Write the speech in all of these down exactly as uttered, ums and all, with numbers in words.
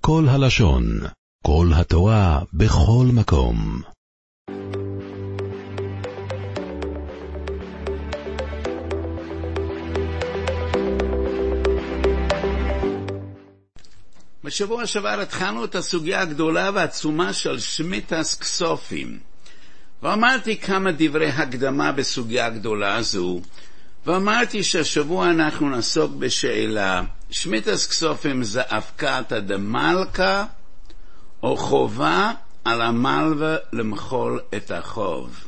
כל הלשון, כל התורה, בכל מקום. בשבוע שעבר התחלנו את הסוגיה הגדולה והעצומה של שמיטס כסופים, ואמרתי כמה דברי הקדמה בסוגיה הגדולה הזו, ואמרתי שהשבוע אנחנו נעסוק בשאלה, שמיטס כסופים זה הפקעתא דמלכא או חובה על המלווה למחול את החוב.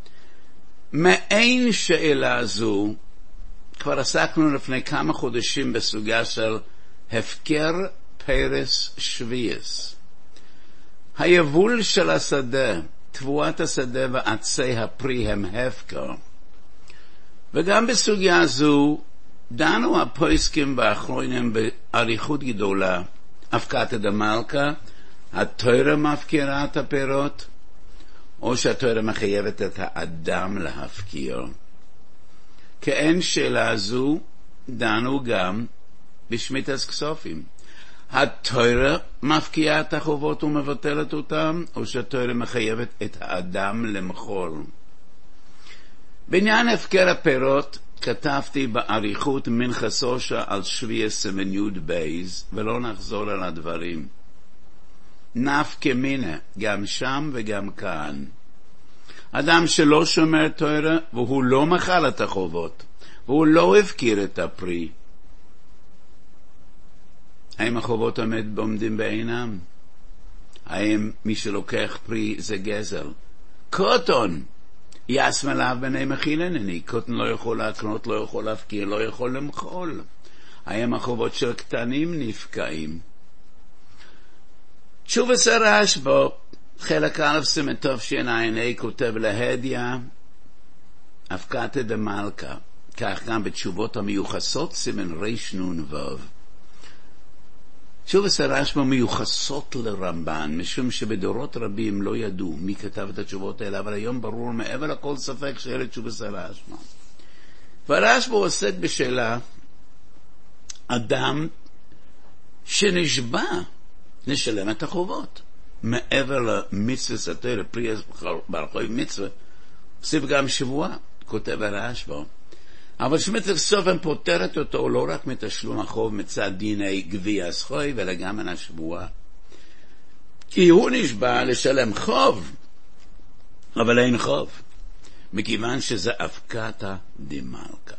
מעין שאלה זו כבר עסקנו לפני כמה חודשים בסוגיה של הפקר פרס שוויס. היבול של השדה, תבואת השדה ועצי הפרי הם הפקר. וגם בסוגיה זו דנו הפוסקים באחרונים באריכות גדולה, הפקעתא דמלכא, התורה מפקירה את הפירות, או שהתורה מחייבת את האדם להפקיר. כאין שאלה זו דנו גם בשמיטס כסופים. התורה מפקיעה את החובות ומבטלת אותם, או שהתורה מחייבת את האדם למחול. בעניין הפקר הפירות כתבתי באריכות מנחה סושה על שביעי סימן י' בייז, ולא נחזור על הדברים. נפקא מינה, גם שם וגם כאן. אדם שלא שומר תורה והוא לא מחל את החובות, והוא לא הפקיר את הפרי, האם החובות עומד עומדים בעינם? האם מי שלוקח פרי זה גזל? קוטון יעשם עליו בני מחילנני. קוטון לא יכול להקנות, לא יכול להפקיר, לא יכול למחול. האם החובות של קטנים נפקעים? תשובת הרשב"א חלק א' סימן תשע"ה כותב להדיא הפקעתא דמלכא, כך גם בתשובות המיוחסות סימן רנ"ו. תשובת הרשב"א מיוחסות לרמב"ן, משום שבדורות רבים לא ידעו מי כתב את התשובות האלה, אבל היום ברור מעבר לכל ספק שאלה תשובת הרשב"א. והרשב"א עוסק בשאלה, אדם שנשבע לשלם את החובות, מעבר למצווה סתר, לפרי ברכוי מצווה, עושים גם שבועה, כותב הרשב"א. אבל שמיטס כסופים פותרת אותו לא רק מתשלום החוב מצד דיני גביע זכוי, אלא גם מן השבועה. כי הוא נשבע לשלם חוב, אבל אין חוב, מכיוון שזה הפקעתא דמלכא.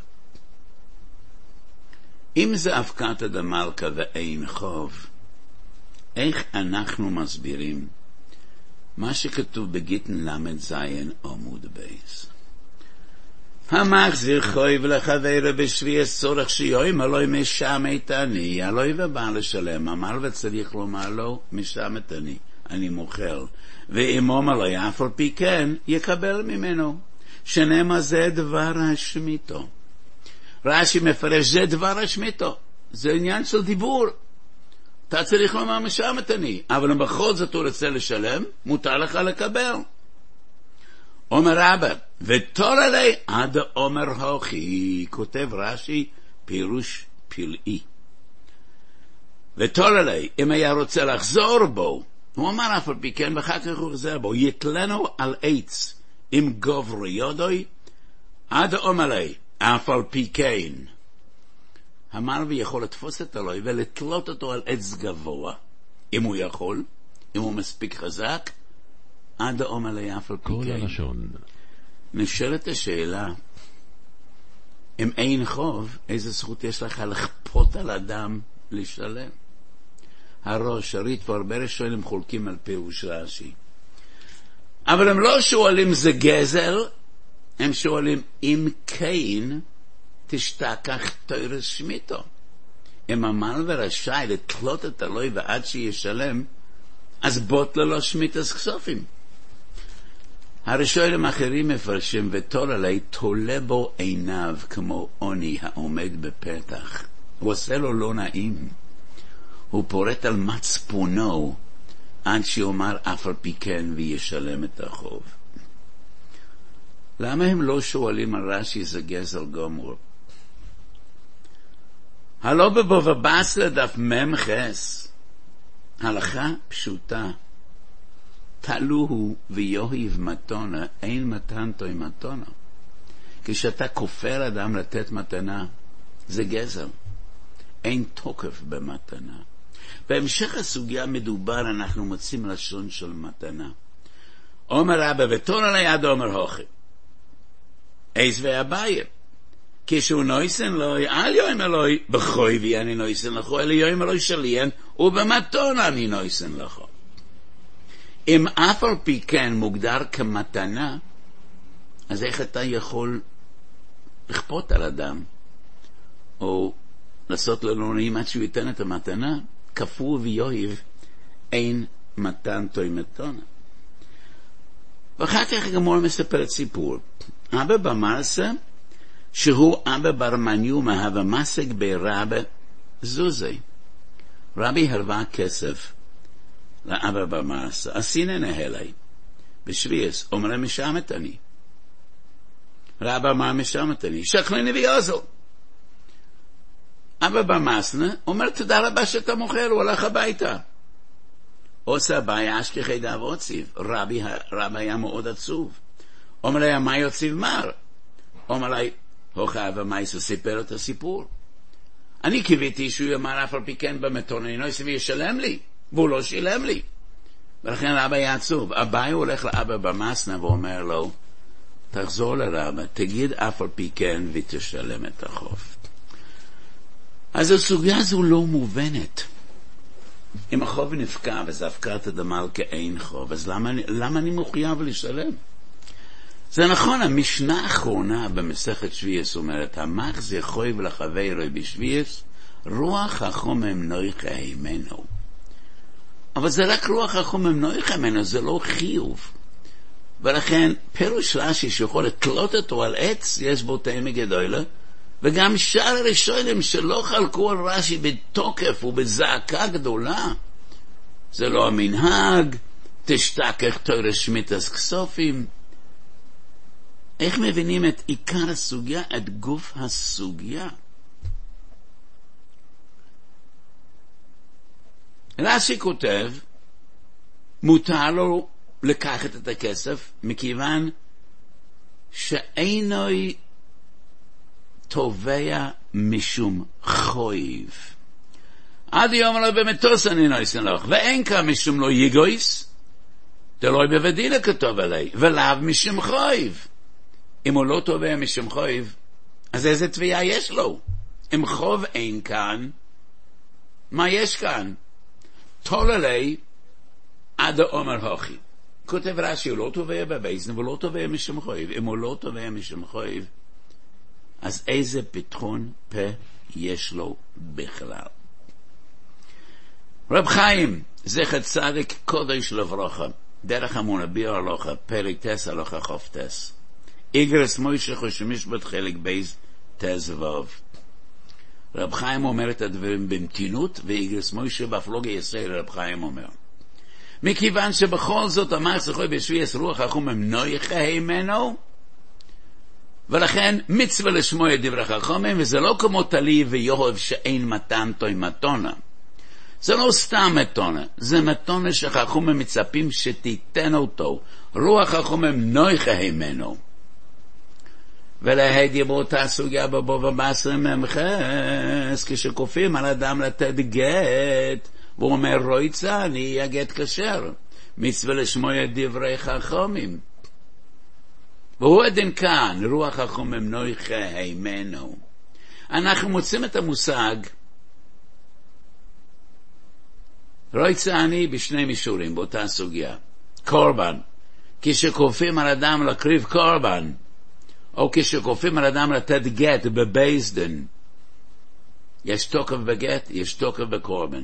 אם זה הפקעתא דמלכא ואין חוב, איך אנחנו מסבירים מה שכתוב בגיטין למד זין עמוד בייס? המחזיר חוב לחברו בשביעי צורך שיום אלוהי משמת אני, אלוהי ובא לשלם, אמר וצריך לומר לו משמת אני, אני מוכר, ואם אומר לו אף על פי כן יקבל ממנו, שנאמר זה דבר השמיטו. רש"י מפרש זה דבר השמיטו, זה עניין של דיבור. אתה צריך לומר משמת אני, אבל אם בכל זאת הוא רוצה לשלם, מותר לך לקבל. אומר רבא, ותור עלי עד אומר הוכי, כותב רש"י פירוש פלאי. ותור עלי, אם היה רוצה לחזור בו, הוא אמר אף על פי כן, ואחר כך הוא חזר בו, יתלנו על עץ עם גובר יודוי, עד אומר לי, אף על פי כן. המלווה יכול לתפוס את אלוהי ולתלות אותו על עץ גבוה, אם הוא יכול, אם הוא מספיק חזק, עד אומר לי אף על פי כל כן. הלשון. נשאלת השאלה, אם אין חוב, איזה זכות יש לך לכפות על אדם לשלם? הראש, הריט והרבה ראשונים חולקים על פירוש רש"י. אבל הם לא שואלים זה גזל, הם שואלים אם כן תשתכח תורה שמיטו. אם המלווה רשאי לתלות את אלוהי ועד שישלם, אז בוטלה לו שמיטס כסופים. הראשונים אחרים מפרשים ותול עלי תולה בו עיניו כמו עוני העומד בפתח. הוא עושה לו לא נעים. הוא פורט על מצפונו עד שיאמר אף על פי כן וישלם את החוב. למה הם לא שואלים על רש"י זה גזל גמור? הלא בבבא בסרא דף מ"ם חס הלכה פשוטה, תלוהו ויוהיב מתונה, אין מתן תוי מתונה. כשאתה כופר אדם לתת מתנה, זה גזל. אין תוקף במתנה. בהמשך הסוגיה מדובר, אנחנו מוצאים לשון של מתנה. אומר רבא ותור עלי עד אומר הוכי. איז ואביי. כשהוא נויסן לוי, אל יוים אלוי, בחויבי אני נויסן לכו, אלא יוים אלוי שליין, ובמתונה אני נויסן לכו. אם אף על פי כן מוגדר כמתנה, אז איך אתה יכול לכפות על אדם, או לעשות לו נעים עד שהוא ייתן את המתנה? כפו ויוהיב, אין מתן תוי מתונה. ואחר כך גמור מספר את סיפור. אבא במרסה, שהוא אבא בר מניו מהווה מסק ברבא זוזי. רבי הרבה כסף לאבא במרסה. עשינה נהלי. בשביעס, אומר משמת אני. רבא אמר משמת אני. שקלני ויעזו. אבא במסנה אומר תודה רבה שאתה מוכר, הוא הלך הביתה. עושה בעיה אשכחי דאב עוציב. רבי, רבי היה מאוד עצוב. אומר לי, מה יוציב מר? אומר לי, הוכב המייסו סיפר את הסיפור. אני קיוויתי שהוא יאמר אף על פי כן במתון, אני לא יסבי ישלם לי, והוא לא שילם לי. ולכן רבי היה עצוב. אביי הולך לאבא במסנה ואומר לו, תחזור לרבא, תגיד אף על פי כן ותשלם את החוב. אז הסוגיה הזו לא מובנת. אם החוב נפקע וזפקת הדמל כאין חוב, אז למה, למה אני מחויב לשלם? זה נכון, המשנה האחרונה במסכת שביעס אומרת, המחזיר חוב לחברו בשביעס, רוח החומם נויכה הימנו. אבל זה רק רוח החומם נויכה הימנו, זה לא חיוב. ולכן פירוש רש"י שיכול לתלות אותו על עץ, יש בו תאמה גדולה, וגם שאר הראשונים שלא חלקו על רש"י בתוקף ובזעקה גדולה. זה לא המנהג, תשתכח תורה שמיטס כסופים. איך מבינים את עיקר הסוגיה, את גוף הסוגיה? רש"י כותב, מותר לו לקחת את הכסף, מכיוון שאינוי תובע משום חויב. עד יום לא במטוס אני נויסן לך, ואין כאן משום לא יגויס, תלוי בבדינה כתוב עלי, ולאו משום חויב. אם הוא לא תובע משום חויב, אז איזה תביעה יש לו? אם חוב אין כאן, מה יש כאן? תול עלי עד אומר הוכי. כותב רש"י, הוא לא תובע בבייסן, והוא לא תובע משום חויב. אם הוא לא תובע משום חויב, אז איזה פתחון פה יש לו בכלל? רב חיים, זכר צדיק קודש לברוכה, דרך אמונה ביר הלוכה, פרק תס הלוכה חוף תס. איגרס מוישה חושמשבת חלק בייס תס ווב. רב חיים אומר את הדברים במתינות, ואיגרס מוישה באפלוגיה ישראל רב חיים אומר. מכיוון שבכל זאת אמר סחוי בשביעס רוח החומם נויכה הימנו, ולכן מצווה לשמוע את דברי חכמים, וזה לא כמו תלי ויואב שאין מתן תוי מתונה. זה לא סתם מתונה, זה מתונה שחכמים מצפים שתיתן אותו. רוח החומם נויכה הימנו. ולהדי באותה סוגיה בבוא ובעשרה ממחס, כשכופים על אדם לתת גט, והוא אומר רויצה, אני הגט כשר. מצווה לשמוע את דברי חכמים. והוא עדין כאן, רוח החומם נויכה הימנו. אנחנו מוצאים את המושג, רויצה אני בשני מישורים, באותה סוגיה. קורבן. כשכופים על אדם לקריב קורבן, או כשכופים על אדם לתת גט בבייסדן, יש תוקף בגט, יש תוקף בקורבן.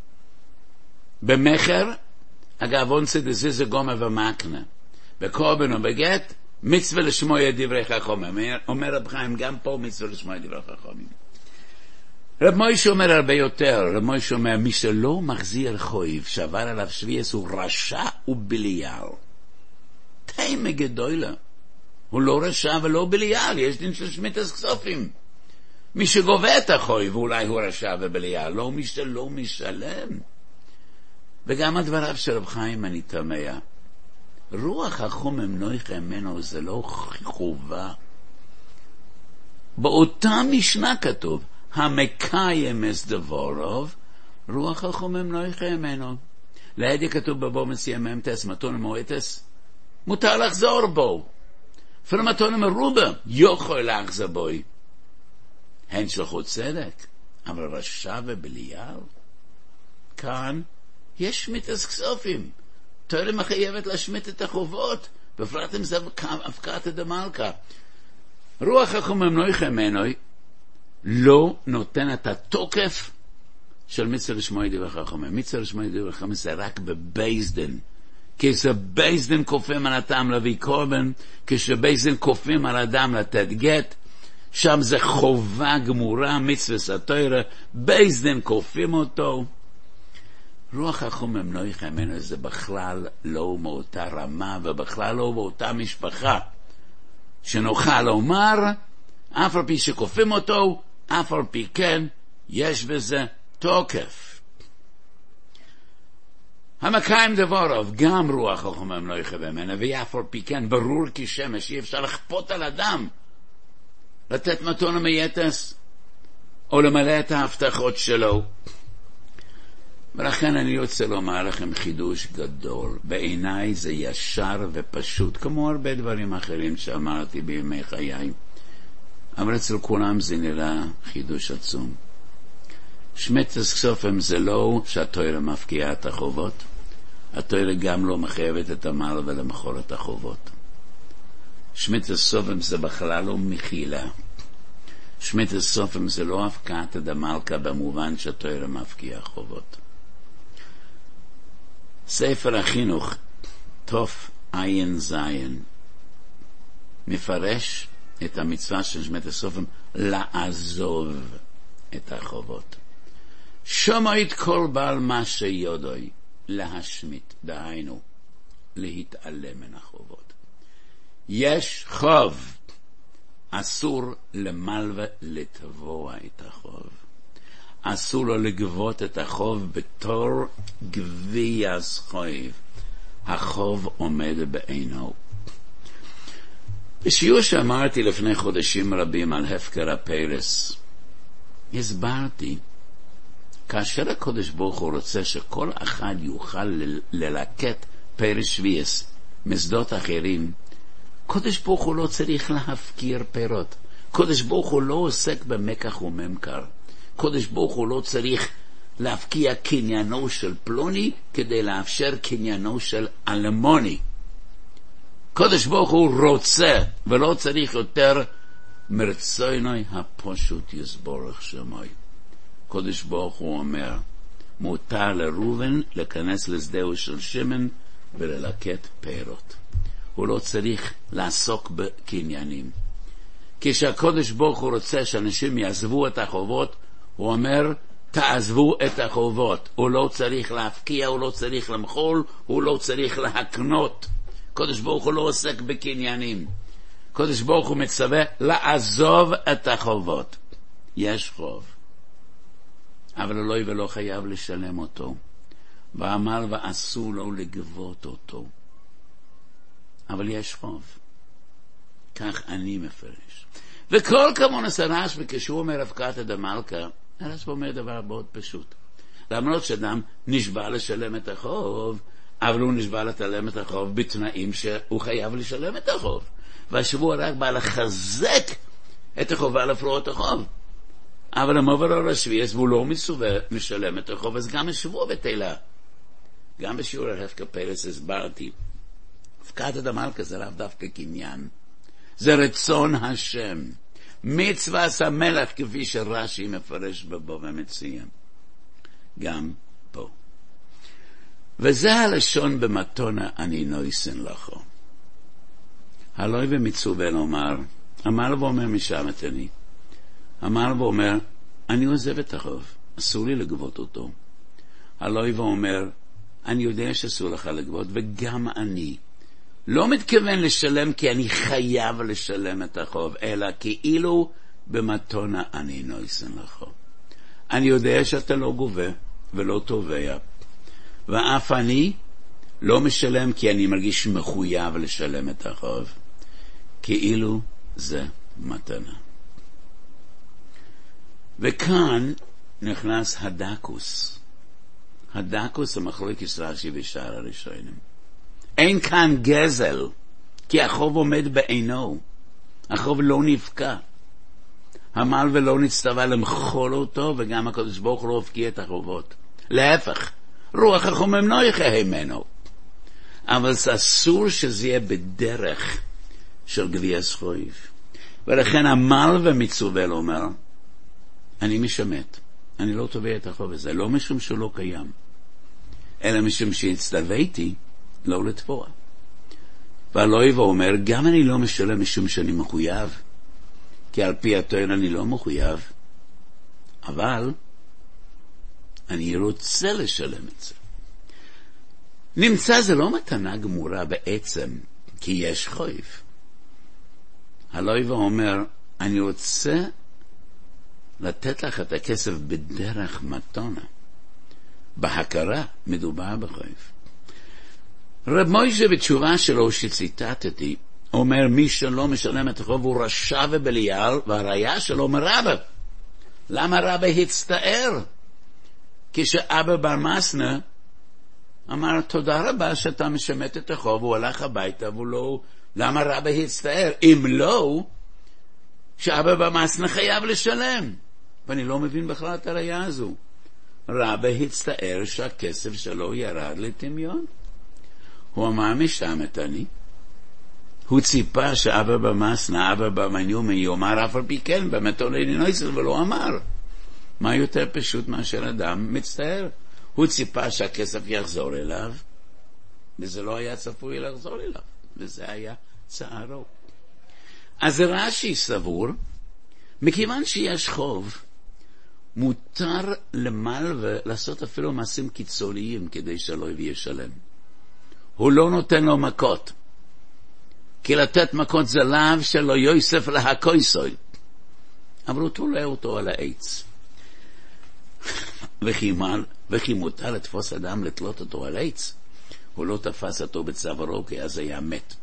במחר, אגב, אונסה דזיזה גומה ומקנה. בקורבן או בגט, מצווה לשמוע את דברי חכמים. אומר רב חיים, גם פה מצווה לשמוע את דברי חכמים. רב מוישה אומר הרבה יותר. רב מוישה אומר, מי שלא מחזיר חויב, שעבר עליו שביעס, הוא רשע ובליעל. תימה גדולה. הוא לא רשע ולא בליעל, יש דין של שמיטס כסופים. מי שגובה את החויב, אולי הוא רשע ובליעל, לא מי שלא משלם. וגם הדבריו של רב חיים אני תמה. רוח החומם נויכה ממנו זה לא חובה. באותה משנה כתוב, המקיים את דבורוב, רוח החומם נויכה ממנו. לידי כתוב בבוא מסיע ממתס, מתון מועטס, מותר לחזור בו. אפילו מתון מרובה, יכול לחזור בוי. הן שלחו צדק, אבל רשע ובליעל. כאן יש שמיטס כסופים. תורה מחייבת להשמיט את החובות, בפרט אם זה הפקעת דמלכה. רוח החומם נויכה ממנו לא נותן את התוקף של מצווה לשמוע דברי חכמים. מצווה לשמוע דברי חכמים זה רק בבייסדן. כשבייסדן כופים על אדם להביא קורבן, כשבייסדן כופים על אדם לתת גט, שם זה חובה גמורה, מצווה סתירה, בייסדן כופים אותו. רוח החומם נויכה ממנו זה בכלל לא מאותה רמה, ובכלל לא מאותה משפחה. שנוכל לומר, אף על פי שכופים אותו, אף על פי כן, יש בזה תוקף. המקיים דבורוב, גם רוח החומם נויכה ממנו, ואף על פי כן, ברור כשמש, אי אפשר לכפות על אדם, לתת מתון המייטס, או למלא את ההבטחות שלו. ולכן אני רוצה לומר לכם חידוש גדול. בעיניי זה ישר ופשוט, כמו הרבה דברים אחרים שאמרתי בימי חיי. אבל אצל כולם זה נראה חידוש עצום. שמיטס כסופים זה לא שהתורה מפקיעה את החובות. התורה גם לא מחייבת את המעל ולמחול את החובות. שמיטס כסופים זה בכלל לא מחילה. שמיטס כסופים זה לא הפקעת דמלכה במובן שהתורה מפקיעה חובות. ספר החינוך תוף עין זין מפרש את המצווה של שמיטס כסופים לעזוב את החובות. שמעית כל בעל מה שיודוי להשמיט, דהיינו להתעלם מן החובות. יש חוב, אסור למלווה לתבוע את החוב. אסור לו לגבות את החוב בתור גביע חוב. החוב עומד בעינו. בשיעור שאמרתי לפני חודשים רבים על הפקר הפרס, הסברתי, כאשר הקדוש ברוך הוא רוצה שכל אחד יוכל ללקט פרס שביעס משדות אחרים, קדוש ברוך הוא לא צריך להפקיר פירות. קדוש ברוך הוא לא עוסק במקח וממכר. קדוש ברוך הוא לא צריך להפקיע קניינו של פלוני כדי לאפשר קניינו של אלמוני. קדוש ברוך הוא רוצה ולא צריך יותר מרצוני הפשוט יסבורך שמוי. קדוש ברוך הוא אומר, מותר לראובן להיכנס לשדהו של שמן וללקט פירות. הוא לא צריך לעסוק בקניינים. כשהקדוש ברוך הוא רוצה שאנשים יעזבו את החובות, הוא אומר, תעזבו את החובות. הוא לא צריך להפקיע, הוא לא צריך למחול, הוא לא צריך להקנות. קדוש ברוך הוא לא עוסק בקניינים. קדוש ברוך הוא מצווה לעזוב את החובות. יש חוב, אבל אלוהי ולא חייב לשלם אותו. ואמר ואסור לו לגבות אותו. אבל יש חוב. כך אני מפרש. וכל כמונס הרש, וכשהוא אומר הפקעת דמלכה, הרש אומר דבר מאוד פשוט. למרות שאדם נשבע לשלם את החוב, אבל הוא נשבע לשלם את החוב בתנאים שהוא חייב לשלם את החוב. והשבוע רק בא לחזק את החובה לפרוע את החוב. אבל המובר על השביעס, והוא לא מסווה משלם את החוב, אז גם השבוע בתלה. גם בשיעור הרפקה פרס הסברתי, הפקעת דמלכה זה לאו דווקא קניין. זה רצון השם. מצווה המלך כפי שרש"י מפרש בבוא ומציע. גם פה. וזה הלשון במתונה אני נויסן לכו. הלוי ומצווה לומר, אמר ואומר משם מתני. אמר ואומר, אני עוזב את החוב, אסור לי לגבות אותו. הלוי ואומר, אני יודע שאסור לך לגבות, וגם אני לא מתכוון לשלם כי אני חייב לשלם את החוב, אלא כאילו במתונה אני נויסן לכו. אני יודע שאתה לא גובה ולא תובע, ואף אני לא משלם כי אני מרגיש מחויב לשלם את החוב, כאילו זה מתנה. וכאן נכנס הדקוס. הדקוס המחלוקת רש"י ושאר הראשונים. אין כאן גזל, כי החוב עומד בעינו. החוב לא נפקע. המלווה לא נצטווה למחול אותו, וגם הקדוש ברוך הוא לא הפקיע את החובות. להפך, רוח החומם לא יחיה ממנו. אבל זה אסור שזה יהיה בדרך של גביית חוב. ולכן המלווה מצווה לומר, אני משמט, אני לא תובע את החוב הזה, לא משום שהוא לא קיים, אלא משום שהצטוויתי לא לתבוע. והלויבה אומר, גם אני לא משלם משום שאני מחויב, כי על פי התורה אני לא מחויב, אבל אני רוצה לשלם את זה. נמצא זה לא מתנה גמורה בעצם, כי יש חוב. הלויבה אומר, אני רוצה לתת לך את הכסף בדרך מתונה. בהכרה מדובר בחוב. רב מוישה בתשובה שלו שציטטתי, אומר מי שלא משלם את החוב הוא רשע ובליעל, והראיה שלו מרבא. למה רבא הצטער? כשאבא בר מסנה אמר תודה רבה שאתה משמט את החוב, הוא הלך הביתה והוא לא... למה רבא הצטער? אם לא, שאבא בר מסנה חייב לשלם. ואני לא מבין בכלל את הראיה הזו. רבא הצטער שהכסף שלו ירד לטמיון. הוא אמר משתמת אני. הוא ציפה שאבא במסנה, אבא במניומי יאמר אף על פי כן, באמת עולה נויסל ולא אמר. מה יותר פשוט מאשר אדם מצטער? הוא ציפה שהכסף יחזור אליו, וזה לא היה צפוי לחזור אליו, וזה היה צערו. אז רש"י סבור, מכיוון שיש חוב, מותר למלווה לעשות אפילו מעשים קיצוניים כדי שלא ישלם. הוא לא נותן לו מכות, כי לתת מכות זה לאו שלו יוסף להקויסוי, אבל הוא תולה אותו על העץ. וכי, מל, וכי מותר לתפוס אדם לתלות אותו על עץ, הוא לא תפס אותו בצווארו כי אז היה מת.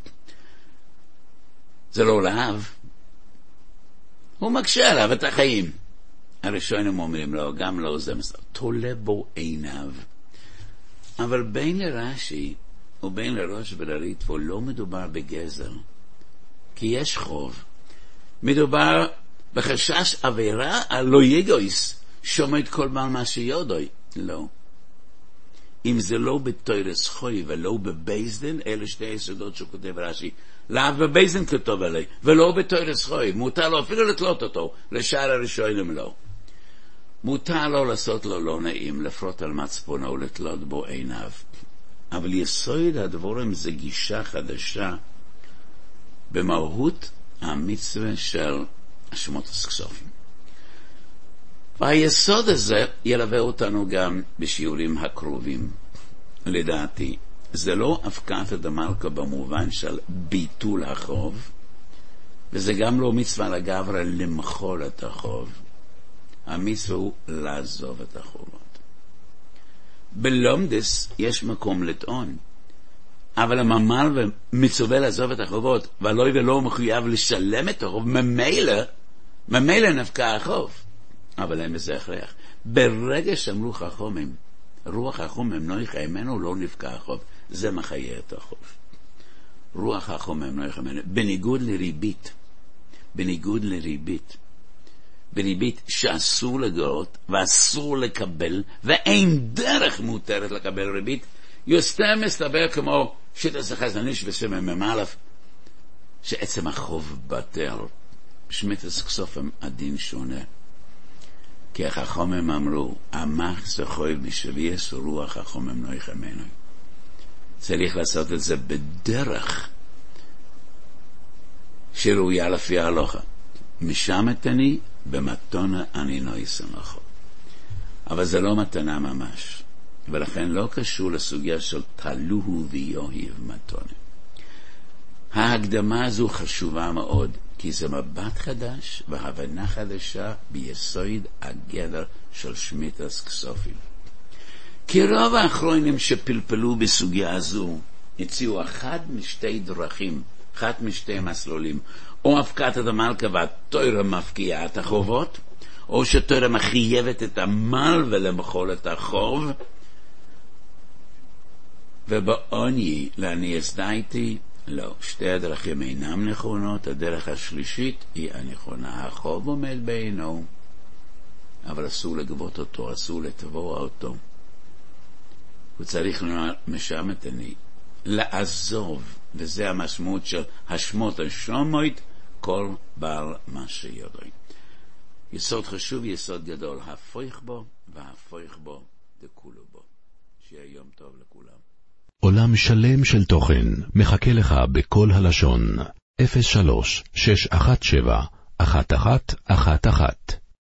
זה לא לאו, הוא מקשה עליו את החיים. הראשונים אומרים לו, גם לא זה מסתכל, תולה בו עיניו. אבל בין לרש"י ובין לראש ולריטב"א לא מדובר בגזל, כי יש חוב. מדובר בחשש עבירה על לא יגויס, שומע כל בעל מה שיודוי. לא. אם זה לא בתוירס חוי ולא בבייסדין, אלה שתי יסודות שכותב רש"י, לאו בבייסדין כתוב עלי, ולא בתוירס חוי. מותר לו אפילו לתלות אותו, לשאר הראשונים לא. מותר לו לעשות לו לא נעים, לפרוט על מצפונו, לתלות בו עיניו. אבל יסוד הדבורים זה גישה חדשה במהות המצווה של השמות הכסופים. והיסוד הזה ילווה אותנו גם בשיעורים הקרובים. לדעתי, זה לא הפקעת דמלכה במובן של ביטול החוב, וזה גם לא מצווה לגברא למחול את החוב. המצווה הוא לעזוב את החובות. בלומדס יש מקום לטעון, אבל הממל מצווה לעזוב את החובות, ולא ולא מחויב לשלם את החוב, ממילא, ממילא נפקע החוב. אבל אין בזה הכרח. ברגע שאמרו חכמים, רוח החומם לא יחיה ממנו, לא נפקע החוב. זה מחיה את החוב. רוח החומם לא יחיה ממנו. בניגוד לריבית, בניגוד לריבית, בריבית שאסור לגרות ואסור לקבל, ואין דרך מותרת לקבל ריבית, יוסתם מסתבר כמו שיטת החזניש וסמם ממלף, שעצם החוב בטל. בשמיטת הכסופים הדין שונה. כי החכמים אמרו, עמך זה חוב בשביעס ורוח החומם לא יחיה ממנו. צריך לעשות את זה בדרך שראויה לפי ההלכה. משמתני במתונה אני נויסן לך. אבל זה לא מתנה ממש, ולכן לא קשור לסוגיה של תלוהו ויוהיב מתונה. ההקדמה הזו חשובה מאוד, כי זה מבט חדש והבנה חדשה ביסוד הגדר של שמיטת כסופים. כי רוב האחרונים שפלפלו בסוגיה הזו, הציעו אחד משתי דרכים, אחד משתי מסלולים, או הפקעת המלכה והתורה מפקיעה את החובות, או שתורה מחייבת את המל ולמחול את החוב, ובעוני לעני הסדייתי, לא, שתי הדרכים אינם נכונות, הדרך השלישית היא הנכונה, החוב עומד בעינו, אבל אסור לגבות אותו, אסור לתבוע אותו. הוא צריך לומר משמת אני, לעזוב, וזה המשמעות של השמות השומות, כל בעל מה שיודע. יסוד חשוב, יסוד גדול, הפוך בו והפוך בו דכולו בו. שיהיה יום טוב לכולם. עולם שלם של תוכן מחכה לך בכל הלשון. אפס שלוש שש אחת שבע אחת אחת אחת אחת